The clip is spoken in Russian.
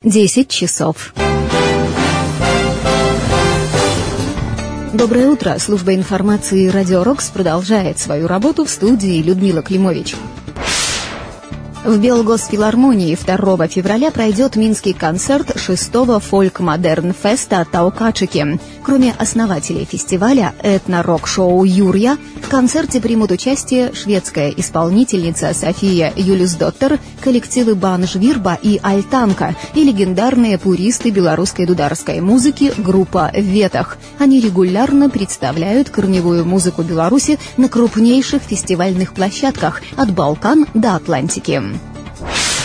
10 часов. Доброе утро. Служба информации «Радио Рокс» продолжает свою работу. В студии Людмила Климович. В Белгосфилармонии 2 февраля пройдет минский концерт 6-го фольк-модерн-феста «Таукачики». Кроме основателей фестиваля этно-рок-шоу «Юрья», в концерте примут участие шведская исполнительница София Юлюсдоттер, коллективы Банжвирба и Альтанка и легендарные пуристы белорусской дударской музыки группа «Ветах». Они регулярно представляют корневую музыку Беларуси на крупнейших фестивальных площадках от Балкан до Атлантики.